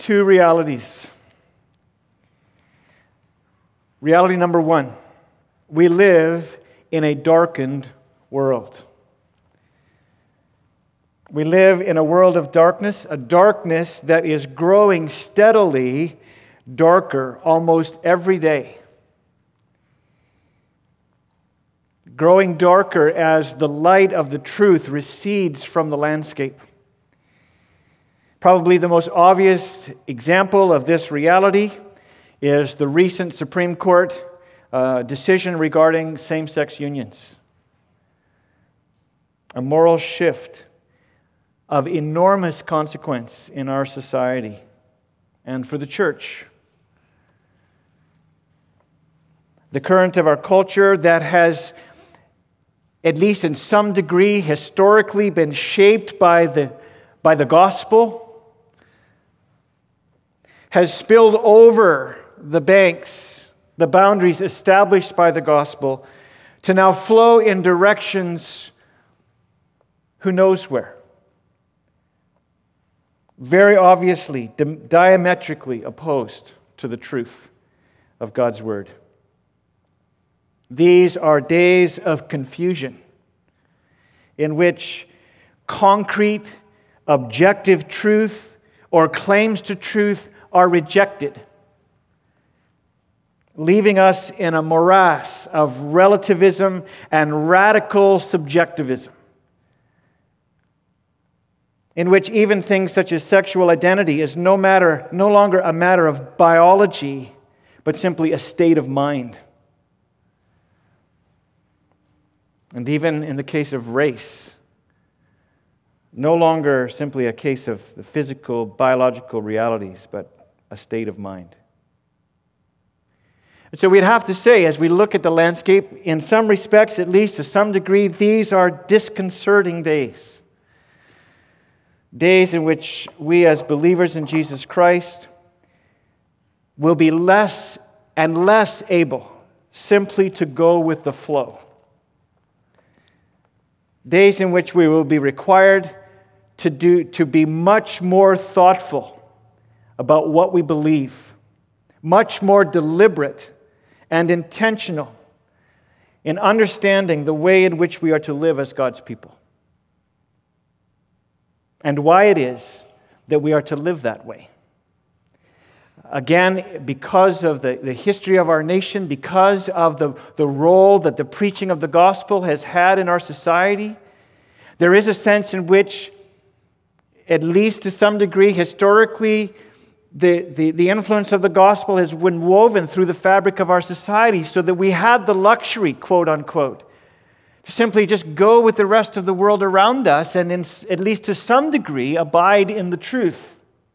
two realities. Reality number one, we live in a darkened world. We live in a world of darkness, a darkness that is growing steadily darker almost every day. Growing darker as the light of the truth recedes from the landscape. Probably the most obvious example of this reality is the recent Supreme Court decision regarding same-sex unions. A moral shift of enormous consequence in our society and for the church. The current of our culture that has, at least in some degree, historically been shaped by the gospel, has spilled over the banks, the boundaries established by the gospel, to now flow in directions who knows where. Very obviously, diametrically opposed to the truth of God's Word. These are days of confusion in which concrete, objective truth or claims to truth are rejected, leaving us in a morass of relativism and radical subjectivism, in which even things such as sexual identity is no longer a matter of biology, but simply a state of mind. And even in the case of race, no longer simply a case of the physical, biological realities, but a state of mind. And so we'd have to say, as we look at the landscape, in some respects, at least to some degree, these are disconcerting days. Days in which we as believers in Jesus Christ will be less and less able simply to go with the flow. Days in which we will be required to be much more thoughtful about what we believe, much more deliberate and intentional in understanding the way in which we are to live as God's people, and why it is that we are to live that way. Again, because of the history of our nation, because of the role that the preaching of the gospel has had in our society, there is a sense in which, at least to some degree, historically, the influence of the gospel has been woven through the fabric of our society, so that we had the luxury, quote unquote, to simply just go with the rest of the world around us and, at least to some degree, abide in the truth.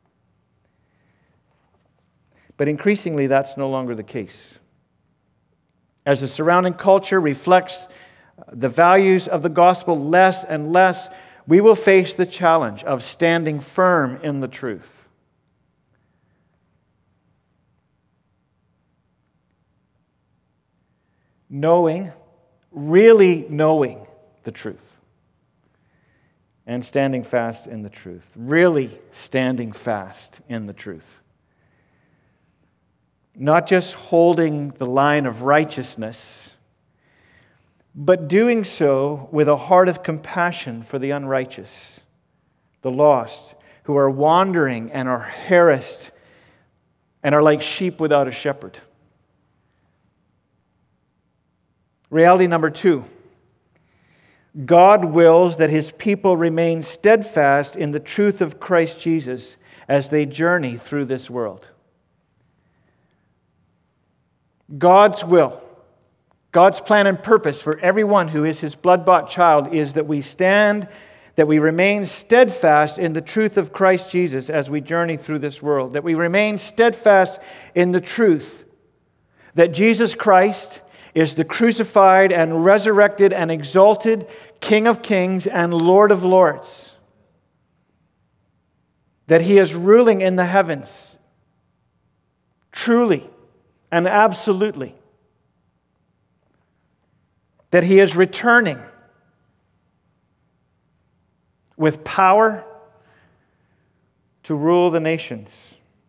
But increasingly, that's no longer the case. As the surrounding culture reflects the values of the gospel less and less, we will face the challenge of standing firm in the truth. Really knowing the truth. And standing fast in the truth. Really standing fast in the truth. Not just holding the line of righteousness, but doing so with a heart of compassion for the unrighteous, the lost, who are wandering and are harassed and are like sheep without a shepherd. Reality number two, God wills that His people remain steadfast in the truth of Christ Jesus as they journey through this world. God's will, God's plan and purpose for everyone who is His blood-bought child is that we remain steadfast in the truth of Christ Jesus as we journey through this world. That we remain steadfast in the truth that Jesus Christ is the crucified and resurrected and exalted King of Kings and Lord of Lords. That He is ruling in the heavens, truly and absolutely. That He is returning with power to rule the nations.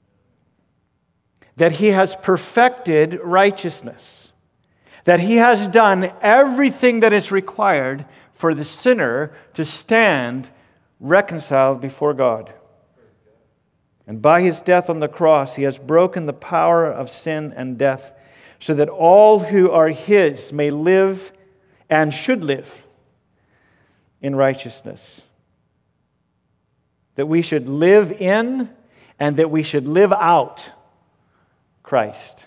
that He has perfected righteousness, that He has done everything that is required for the sinner to stand reconciled before God. And by His death on the cross, He has broken the power of sin and death, so that all who are His may live and should live in righteousness. That we should live in and that we should live out Christ.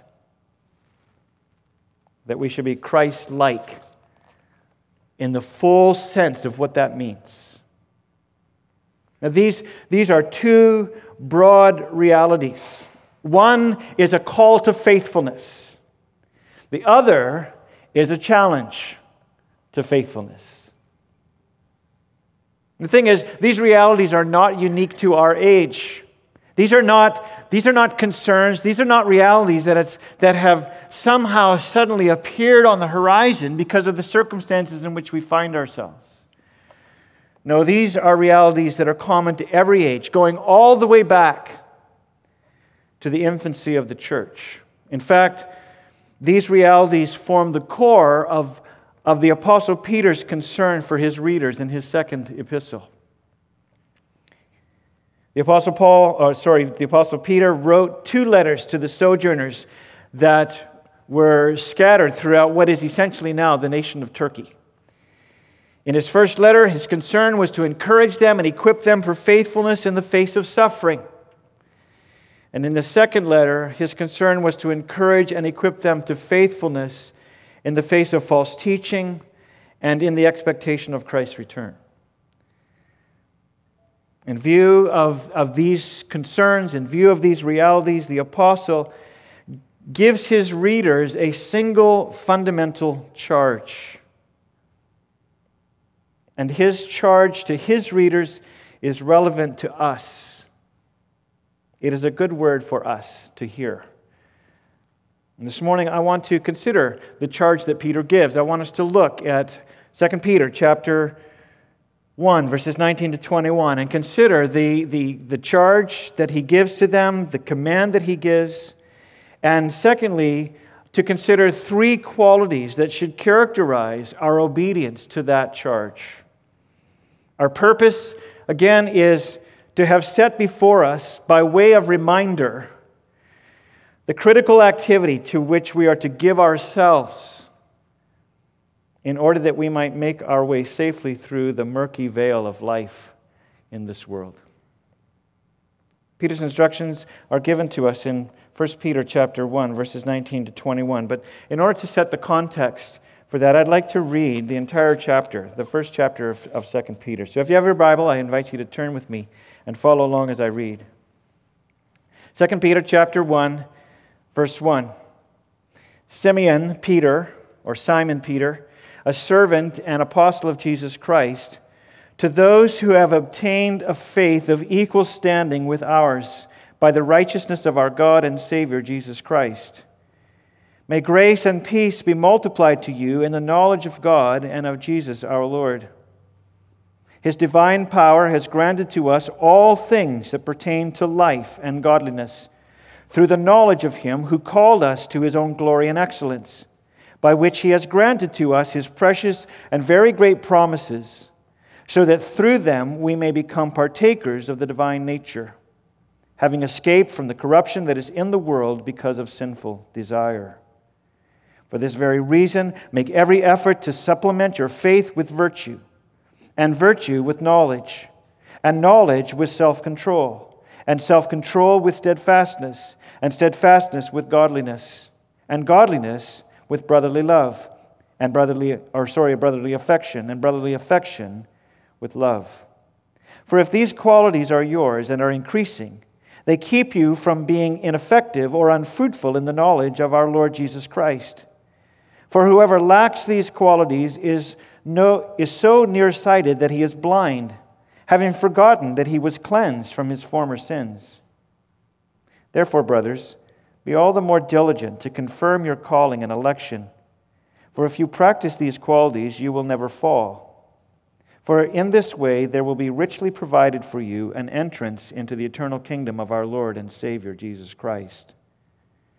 That we should be Christ-like in the full sense of what that means. Now, these are two broad realities. One is a call to faithfulness. The other is a challenge to faithfulness. The thing is, these realities are not unique to our age. These are not concerns. These are not realities that have somehow suddenly appeared on the horizon because of the circumstances in which we find ourselves. No, these are realities that are common to every age, going all the way back to the infancy of the church. In fact, these realities form the core of the Apostle Peter's concern for his readers in his second epistle. The Apostle Peter wrote 2 letters to the sojourners that were scattered throughout what is essentially now the nation of Turkey. In his first letter, his concern was to encourage them and equip them for faithfulness in the face of suffering. And in the second letter, his concern was to encourage and equip them to faithfulness in the face of false teaching and in the expectation of Christ's return. In view of these concerns, in view of these realities, the apostle gives his readers a single fundamental charge. And his charge to his readers is relevant to us. It is a good word for us to hear. And this morning I want to consider the charge that Peter gives. I want us to look at 2 Peter chapter 1, verses 19 to 21, and consider the charge that he gives to them, the command that he gives, and secondly, to consider 3 qualities that should characterize our obedience to that charge. Our purpose, again, is to have set before us, by way of reminder, the critical activity to which we are to give ourselves in order that we might make our way safely through the murky veil of life in this world. Peter's instructions are given to us in 1 Peter chapter 1, verses 19 to 21. But in order to set the context for that, I'd like to read the entire chapter, the first chapter of 2 Peter. So if you have your Bible, I invite you to turn with me and follow along as I read. 2 Peter chapter 1, verse 1. Simon Peter, a servant and apostle of Jesus Christ, to those who have obtained a faith of equal standing with ours by the righteousness of our God and Savior Jesus Christ. May grace and peace be multiplied to you in the knowledge of God and of Jesus our Lord. His divine power has granted to us all things that pertain to life and godliness, through the knowledge of Him who called us to His own glory and excellence, by which He has granted to us His precious and very great promises, so that through them we may become partakers of the divine nature, having escaped from the corruption that is in the world because of sinful desire. For this very reason, make every effort to supplement your faith with virtue, and virtue with knowledge, and knowledge with self-control, and self-control with steadfastness, and steadfastness with godliness, and godliness with brotherly love, and brotherly affection, and brotherly affection with love. For if these qualities are yours and are increasing, they keep you from being ineffective or unfruitful in the knowledge of our Lord Jesus Christ. For whoever lacks these qualities is so nearsighted that he is blind, having forgotten that he was cleansed from his former sins. Therefore, brothers, be all the more diligent to confirm your calling and election. For if you practice these qualities, you will never fall. For in this way there will be richly provided for you an entrance into the eternal kingdom of our Lord and Savior Jesus Christ.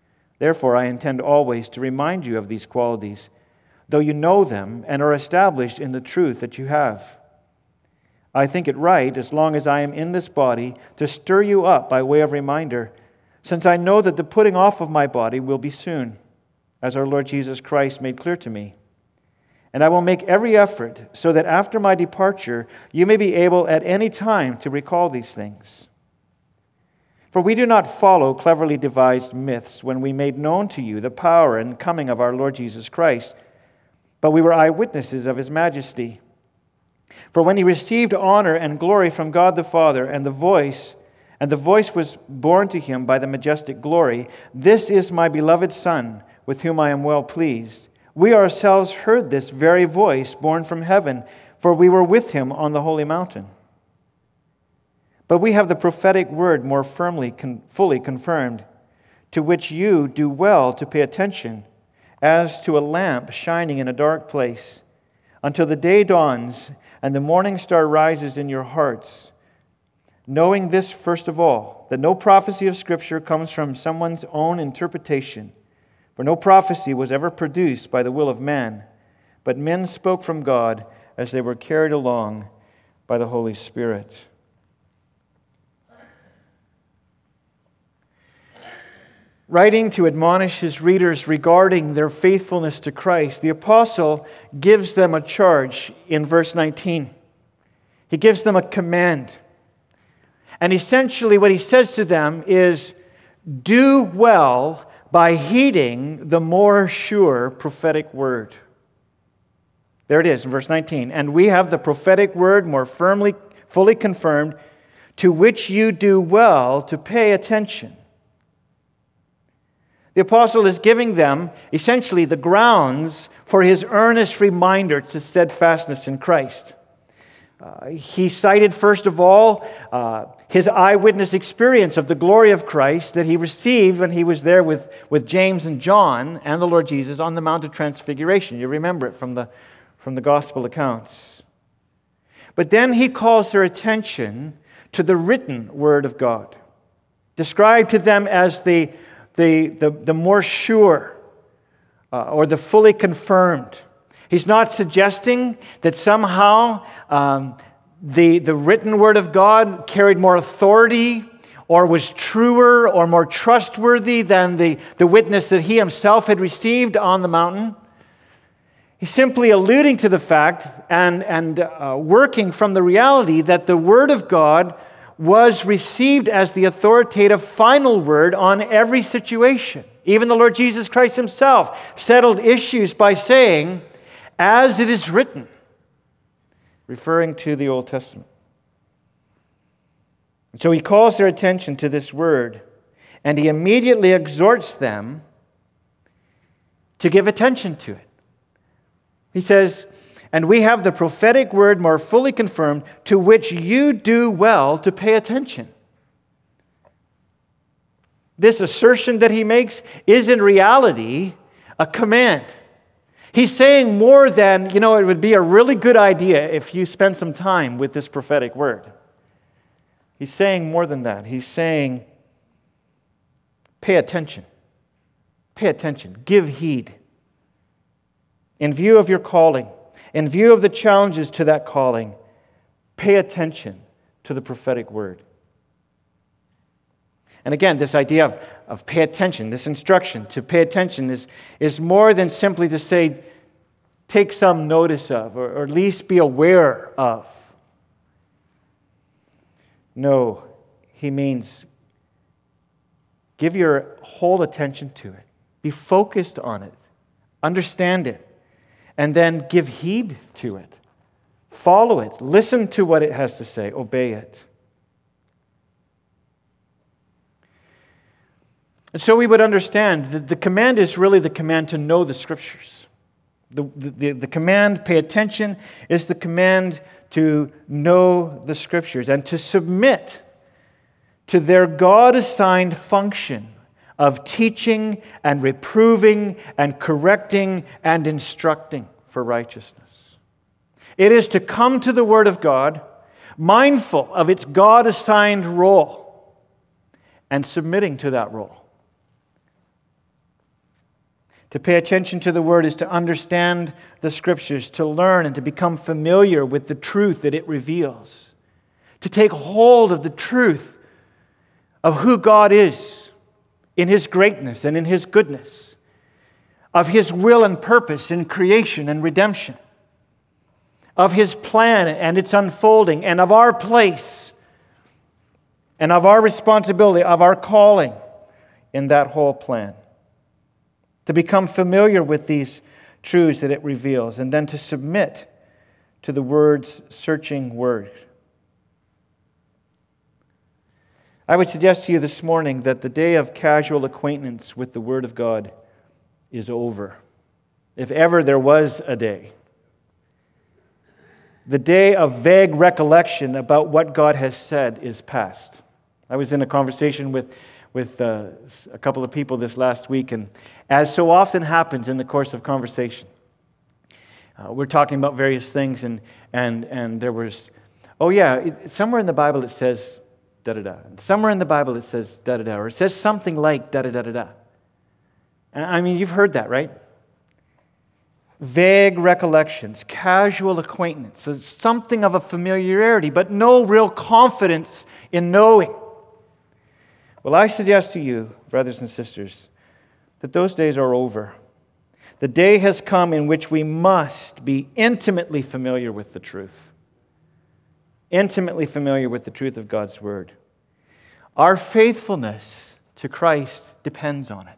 Therefore, I intend always to remind you of these qualities, though you know them and are established in the truth that you have. I think it right, as long as I am in this body, to stir you up by way of reminder, since I know that the putting off of my body will be soon, as our Lord Jesus Christ made clear to me. And I will make every effort so that after my departure you may be able at any time to recall these things. For we do not follow cleverly devised myths when we made known to you the power and coming of our Lord Jesus Christ, but we were eyewitnesses of His majesty. For when He received honor and glory from God the Father, and the voice was borne to Him by the majestic glory, "This is my beloved Son, with whom I am well pleased." We ourselves heard this very voice borne from heaven, for we were with Him on the holy mountain. But we have the prophetic word more firmly, fully confirmed, to which you do well to pay attention, as to a lamp shining in a dark place, until the day dawns and the morning star rises in your hearts, knowing this first of all, that no prophecy of Scripture comes from someone's own interpretation. For no prophecy was ever produced by the will of man, but men spoke from God as they were carried along by the Holy Spirit. Writing to admonish his readers regarding their faithfulness to Christ, the apostle gives them a charge in verse 19. He gives them a command. And essentially what he says to them is, do well by heeding the more sure prophetic word. There it is in verse 19. And we have the prophetic word more firmly, fully confirmed, to which you do well to pay attention. The apostle is giving them essentially the grounds for his earnest reminder to steadfastness in Christ. He cited, first of all, his eyewitness experience of the glory of Christ that he received when he was there with James and John and the Lord Jesus on the Mount of Transfiguration. You remember it from the gospel accounts. But then he calls their attention to the written word of God, described to them as the more sure or the fully confirmed. He's not suggesting that somehow the written word of God carried more authority or was truer or more trustworthy than the witness that he himself had received on the mountain. He's simply alluding to the fact and working from the reality that the word of God was received as the authoritative final word on every situation. Even the Lord Jesus Christ himself settled issues by saying, as it is written, referring to the Old Testament. And so he calls their attention to this word, and he immediately exhorts them to give attention to it. He says, and we have the prophetic word more fully confirmed, to which you do well to pay attention. This assertion that he makes is in reality a command. He's saying more than, it would be a really good idea if you spend some time with this prophetic word. He's saying more than that. He's saying, pay attention. Pay attention. Give heed. In view of your calling, in view of the challenges to that calling, pay attention to the prophetic word. And again, this idea of pay attention, this instruction to pay attention is more than simply to say, take some notice of, or at least be aware of. No, he means give your whole attention to it. Be focused on it. Understand it. And then give heed to it. Follow it. Listen to what it has to say. Obey it. And so we would understand that the command is really the command to know the Scriptures. The command, pay attention, is the command to know the Scriptures and to submit to their God-assigned function of teaching and reproving and correcting and instructing for righteousness. It is to come to the Word of God, mindful of its God-assigned role, and submitting to that role. To pay attention to the Word is to understand the Scriptures, to learn and to become familiar with the truth that it reveals. To take hold of the truth of who God is in His greatness and in His goodness, of His will and purpose in creation and redemption, of His plan and its unfolding, and of our place and of our responsibility, of our calling in that whole plan. To become familiar with these truths that it reveals, and then to submit to the Word's searching word. I would suggest to you this morning that the day of casual acquaintance with the Word of God is over. If ever there was a day. The day of vague recollection about what God has said is past. I was in a conversation with a couple of people this last week, and as so often happens in the course of conversation, we're talking about various things, and there was, somewhere in the Bible it says da-da-da. Somewhere in the Bible it says da-da-da, or it says something like da-da-da-da-da. I mean, you've heard that, right? Vague recollections, casual acquaintance, something of a familiarity, but no real confidence in knowing. Well, I suggest to you, brothers and sisters, that those days are over. The day has come in which we must be intimately familiar with the truth. Intimately familiar with the truth of God's Word. Our faithfulness to Christ depends on it.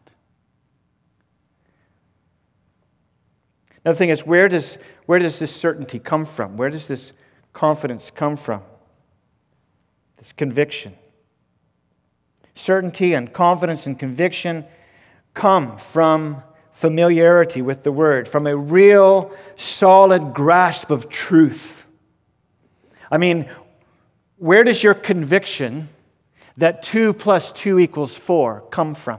Now the thing is, where does this certainty come from? Where does this confidence come from? This conviction. Certainty and confidence and conviction come from familiarity with the Word, from a real, solid grasp of truth. I mean, where does your conviction that 2 + 2 = 4 come from?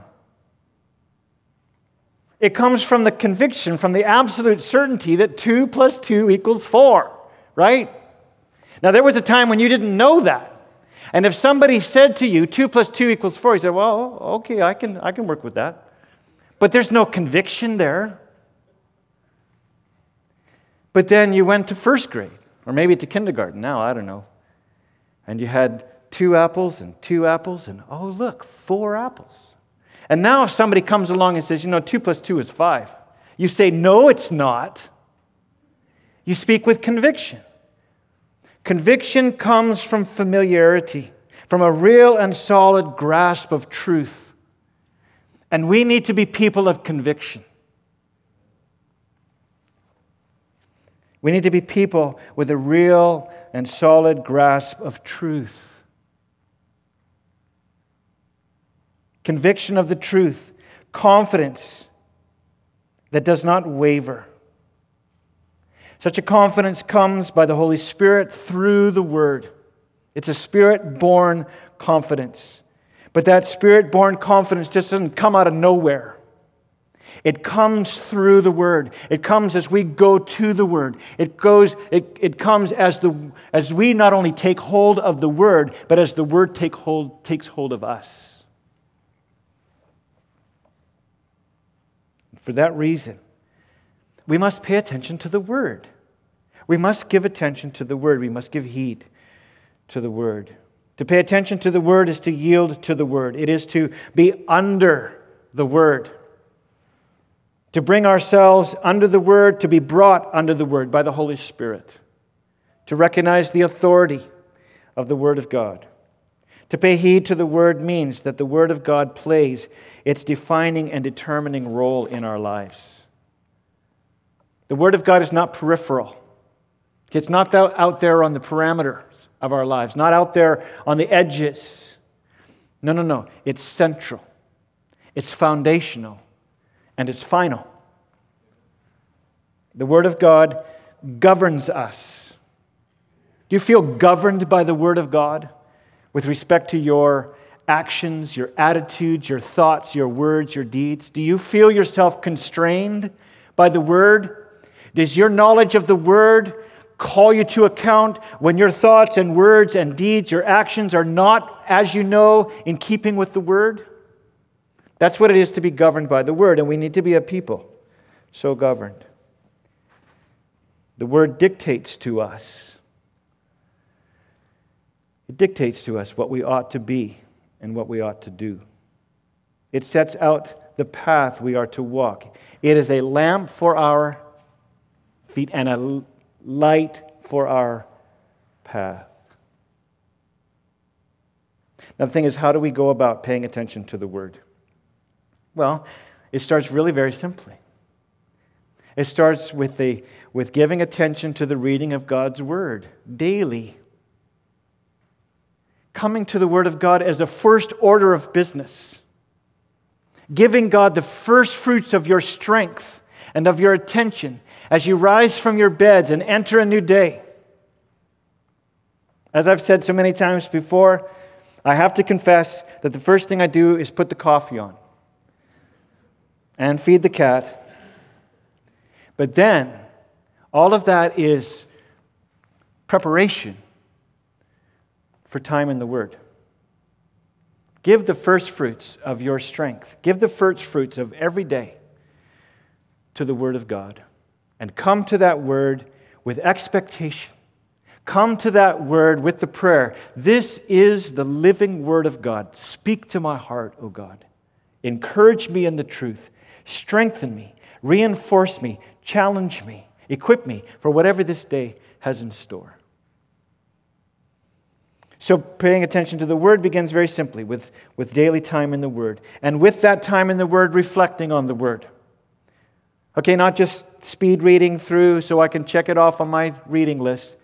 It comes from the conviction, from the absolute certainty that 2 + 2 = 4, right? Now, there was a time when you didn't know that. And if somebody said to you, 2 + 2 = 4, you said, well, okay, I can work with that. But there's no conviction there. But then you went to first grade, or maybe to kindergarten now, I don't know. And you had 2 apples and 2 apples, and oh, look, 4 apples. And now if somebody comes along and says, 2 + 2 is 5, you say, no, it's not. You speak with conviction. Conviction comes from familiarity, from a real and solid grasp of truth. And we need to be people of conviction. We need to be people with a real and solid grasp of truth. Conviction of the truth, confidence that does not waver. Such a confidence comes by the Holy Spirit through the Word. It's a Spirit-born confidence. But that Spirit-born confidence just doesn't come out of nowhere. It comes through the Word. It comes as we go to the Word. It comes as we not only take hold of the Word, but as the Word takes hold of us. For that reason, we must pay attention to the Word. We must give attention to the Word. We must give heed to the Word. To pay attention to the Word is to yield to the Word. It is to be under the Word. To bring ourselves under the Word, to be brought under the Word by the Holy Spirit. To recognize the authority of the Word of God. To pay heed to the Word means that the Word of God plays its defining and determining role in our lives. The Word of God is not peripheral. It's not out there on the parameters of our lives, not out there on the edges. No. It's central. It's foundational. And it's final. The Word of God governs us. Do you feel governed by the Word of God with respect to your actions, your attitudes, your thoughts, your words, your deeds? Do you feel yourself constrained by the Word? Does your knowledge of the Word call you to account when your thoughts and words and deeds, your actions are not, as you know, in keeping with the Word? That's what it is to be governed by the Word, and we need to be a people so governed. The Word dictates to us. It dictates to us what we ought to be and what we ought to do. It sets out the path we are to walk. It is a lamp for our feet and a light for our path. Now the thing is, how do we go about paying attention to the Word? Well, it starts really very simply. It starts with giving attention to the reading of God's Word daily. Coming to the Word of God as a first order of business. Giving God the first fruits of your strength and of your attention as you rise from your beds and enter a new day. As I've said so many times before, I have to confess that the first thing I do is put the coffee on and feed the cat. But then, all of that is preparation for time in the Word. Give the first fruits of your strength. Give the first fruits of every day to the Word of God. And come to that Word with expectation. Come to that Word with the prayer. This is the living Word of God. Speak to my heart, O God. Encourage me in the truth. Strengthen me. Reinforce me. Challenge me. Equip me for whatever this day has in store. So paying attention to the Word begins very simply with daily time in the Word. And with that time in the Word, reflecting on the Word. Okay, not just speed reading through so I can check it off on my reading list,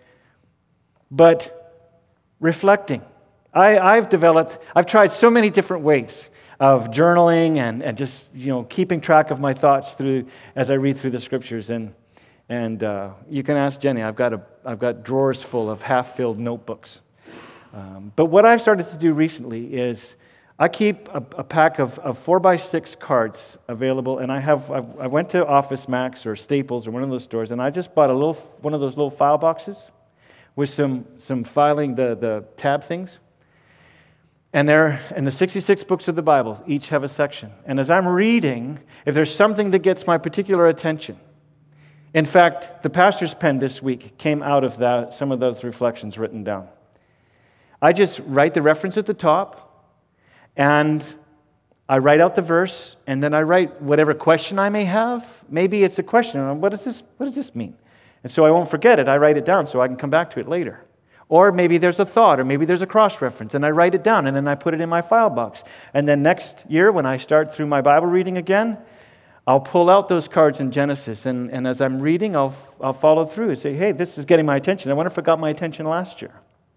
but reflecting. I've tried so many different ways of journaling and just keeping track of my thoughts through as I read through the Scriptures. And you can ask Jenny. I've got drawers full of half-filled notebooks. But what I've started to do recently is I keep a pack of 4x6 cards available, and I went to Office Max or Staples or one of those stores, and I just bought one of those little file boxes with some filing, the tab things. And the 66 books of the Bible each have a section. And as I'm reading, if there's something that gets my particular attention, in fact, the pastor's pen this week came out of some of those reflections written down. I just write the reference at the top, and I write out the verse, and then I write whatever question I may have. Maybe it's a question on what does this mean? And so I won't forget it. I write it down so I can come back to it later. Or maybe there's a thought, or maybe there's a cross-reference, and I write it down, and then I put it in my file box. And then next year, when I start through my Bible reading again, I'll pull out those cards in Genesis, and as I'm reading, I'll follow through and say, hey, this is getting my attention. I wonder if it got my attention last year.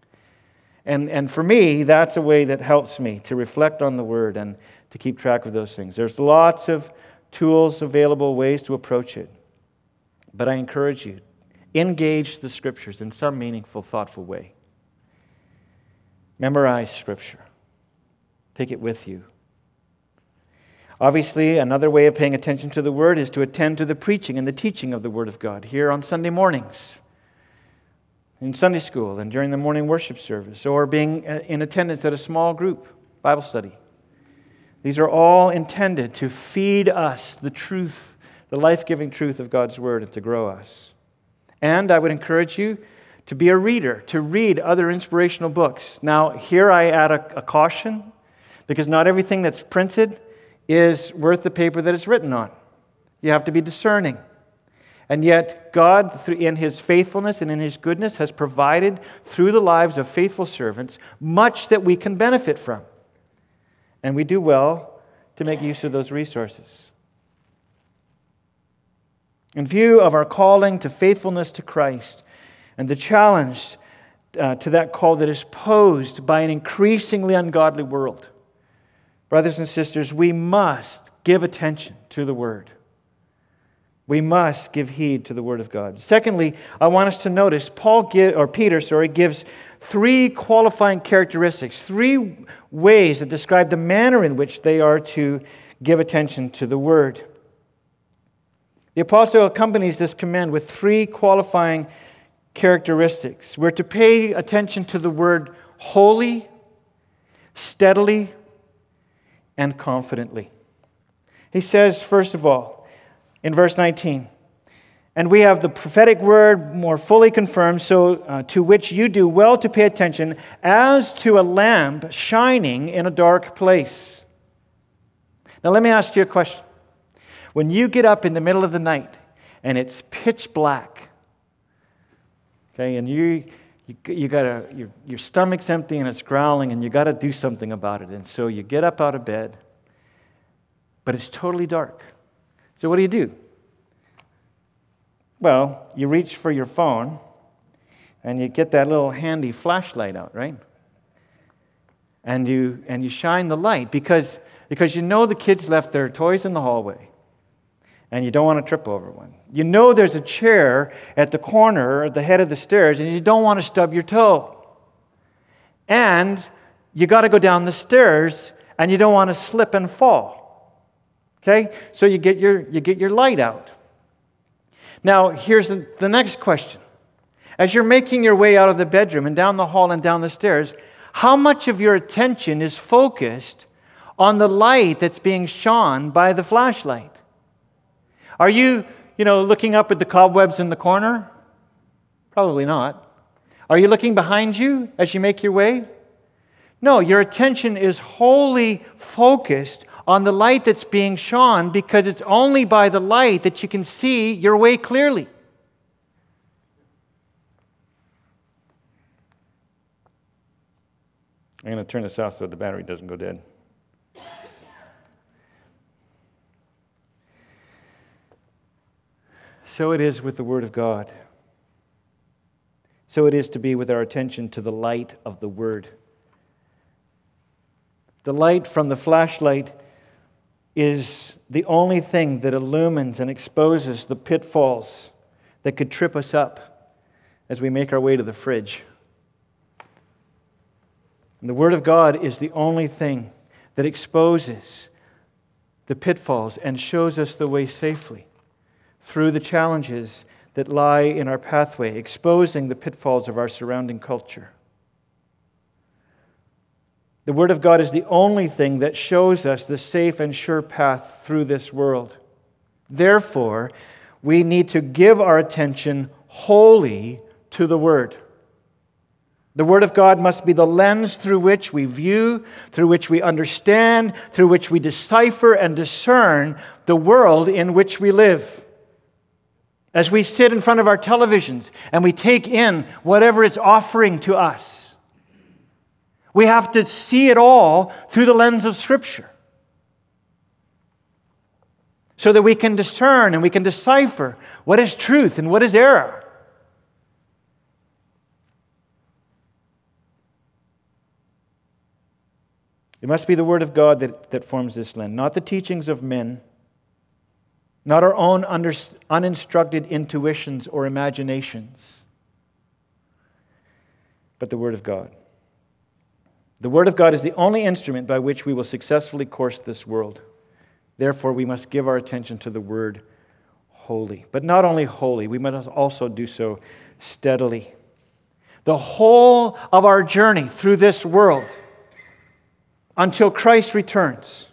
And for me, that's a way that helps me to reflect on the Word and to keep track of those things. There's lots of tools available, ways to approach it. But I encourage you, engage the Scriptures in some meaningful, thoughtful way. Memorize Scripture. Take it with you. Obviously, another way of paying attention to the Word is to attend to the preaching and the teaching of the Word of God here on Sunday mornings, in Sunday school and during the morning worship service, or being in attendance at a small group Bible study. These are all intended to feed us the truth, the life-giving truth of God's Word, and to grow us. And I would encourage you to be a reader, to read other inspirational books. Now, here I add a caution, because not everything that's printed is worth the paper that it's written on. You have to be discerning. And yet, God, in His faithfulness and in His goodness, has provided through the lives of faithful servants much that we can benefit from. And we do well to make use of those resources. In view of our calling to faithfulness to Christ and the challenge to that call that is posed by an increasingly ungodly world, brothers and sisters, we must give attention to the Word. We must give heed to the Word of God. Secondly, I want us to notice Peter gives three qualifying characteristics, three ways that describe the manner in which they are to give attention to the Word. The apostle accompanies this command with three qualifying characteristics. We're to pay attention to the Word wholly, steadily, and confidently. He says, first of all, in verse 19, and we have the prophetic word more fully confirmed, so to which you do well to pay attention, as to a lamp shining in a dark place. Now let me ask you a question. When you get up in the middle of the night and it's pitch black, okay, and you got your stomach's empty and it's growling and you got to do something about it, and so you get up out of bed, but it's totally dark. So what do? Well, you reach for your phone, and you get that little handy flashlight out, right? And you shine the light, because you know the kids left their toys in the hallway, and you don't want to trip over one. You know there's a chair at the corner at the head of the stairs, and you don't want to stub your toe. And you got to go down the stairs, and you don't want to slip and fall. Okay? So you get your light out. Now, here's the next question. As you're making your way out of the bedroom and down the hall and down the stairs, how much of your attention is focused on the light that's being shone by the flashlight? Are you looking up at the cobwebs in the corner? Probably not. Are you looking behind you as you make your way? No, your attention is wholly focused on the light that's being shone, because it's only by the light that you can see your way clearly. I'm going to turn this off so the battery doesn't go dead. So it is with the Word of God. So it is to be with our attention to the light of the Word. The light from the flashlight is the only thing that illumines and exposes the pitfalls that could trip us up as we make our way to the fridge. And the Word of God is the only thing that exposes the pitfalls and shows us the way safely through the challenges that lie in our pathway, exposing the pitfalls of our surrounding culture. The Word of God is the only thing that shows us the safe and sure path through this world. Therefore, we need to give our attention wholly to the Word. The Word of God must be the lens through which we view, through which we understand, through which we decipher and discern the world in which we live. As we sit in front of our televisions and we take in whatever it's offering to us, we have to see it all through the lens of Scripture, so that we can discern and we can decipher what is truth and what is error. It must be the Word of God that forms this lens, not the teachings of men, not our own uninstructed intuitions or imaginations, but the Word of God. The Word of God is the only instrument by which we will successfully course this world. Therefore, we must give our attention to the Word wholly. But not only wholly, we must also do so steadily. The whole of our journey through this world, until Christ returns,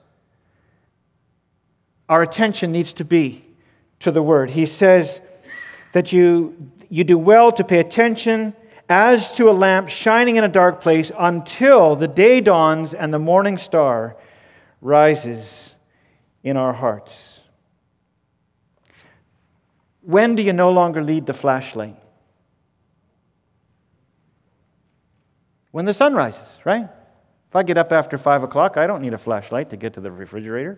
our attention needs to be to the Word. He says that you do well to pay attention as to a lamp shining in a dark place until the day dawns and the morning star rises in our hearts. When do you no longer need the flashlight? When the sun rises, right? If I get up after 5 o'clock, I don't need a flashlight to get to the refrigerator.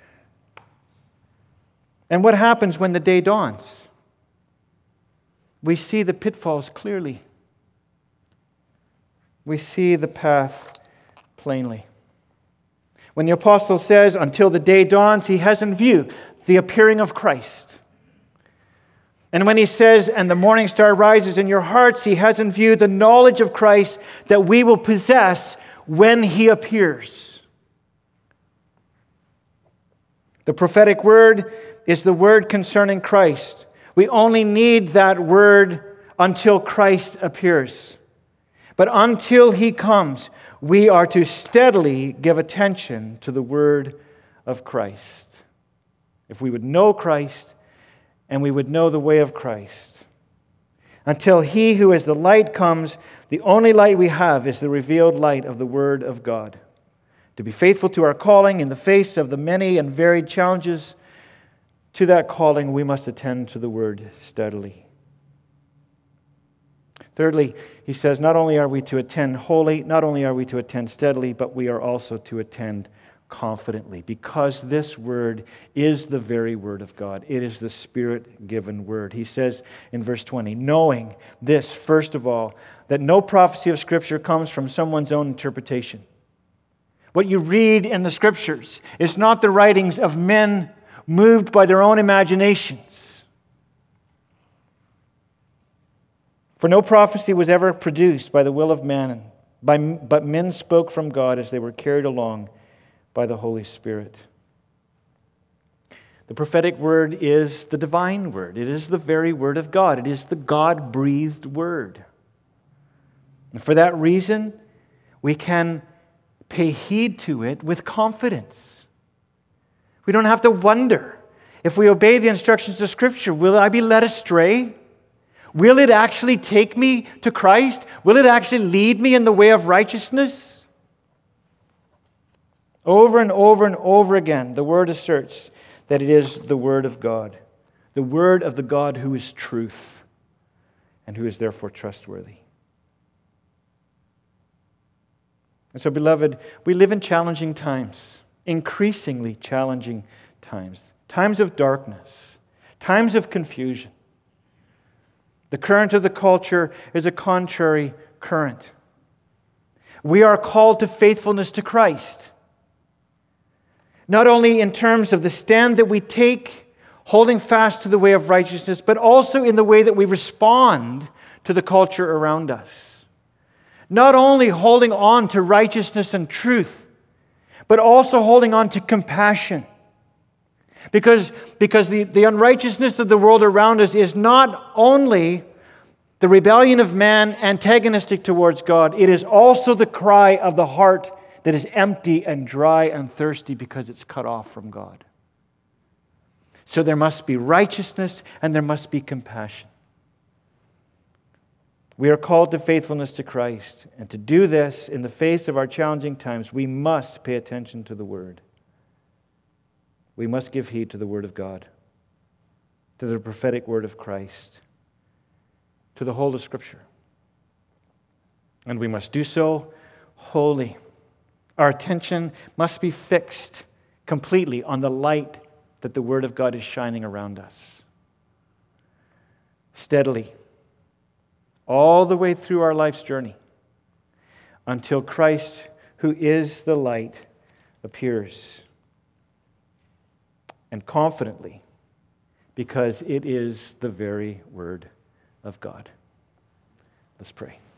And what happens when the day dawns? We see the pitfalls clearly. We see the path plainly. When the apostle says, until the day dawns, he has in view the appearing of Christ. And when he says, and the morning star rises in your hearts, he has in view the knowledge of Christ that we will possess when he appears. The prophetic word is the word concerning Christ. We only need that word until Christ appears. But until he comes, we are to steadily give attention to the word of Christ. if we would know Christ and we would know the way of Christ. Until He who is the light comes, the only light we have is the revealed light of the Word of God. To be faithful to our calling in the face of the many and varied challenges to that calling, we must attend to the Word steadily. Thirdly, he says, not only are we to attend wholly, not only are we to attend steadily, but we are also to attend confidently, because this Word is the very Word of God. It is the Spirit-given Word. He says in verse 20, knowing this, first of all, that no prophecy of Scripture comes from someone's own interpretation. What you read in the Scriptures is not the writings of men moved by their own imaginations. For no prophecy was ever produced by the will of man, but men spoke from God as they were carried along by the Holy Spirit. The prophetic word is the divine word. It is the very Word of God. It is the God-breathed Word. And for that reason, we can pay heed to it with confidence. We don't have to wonder, if we obey the instructions of Scripture, will I be led astray? Will it actually take me to Christ? Will it actually lead me in the way of righteousness? Over and over and over again, the Word asserts that it is the Word of God, the Word of the God who is truth and who is therefore trustworthy. And so, beloved, we live in challenging times, increasingly challenging times, times of darkness, times of confusion. The current of the culture is a contrary current. We are called to faithfulness to Christ, not only in terms of the stand that we take, holding fast to the way of righteousness, but also in the way that we respond to the culture around us. Not only holding on to righteousness and truth, but also holding on to compassion. Because the unrighteousness of the world around us is not only the rebellion of man antagonistic towards God, it is also the cry of the heart that is empty and dry and thirsty because it's cut off from God. So there must be righteousness and there must be compassion. We are called to faithfulness to Christ, and to do this in the face of our challenging times, we must pay attention to the Word. We must give heed to the Word of God, to the prophetic Word of Christ, to the whole of Scripture. And we must do so wholly. Our attention must be fixed completely on the light that the Word of God is shining around us. Steadily, all the way through our life's journey, until Christ, who is the light, appears. And confidently, because it is the very Word of God. Let's pray.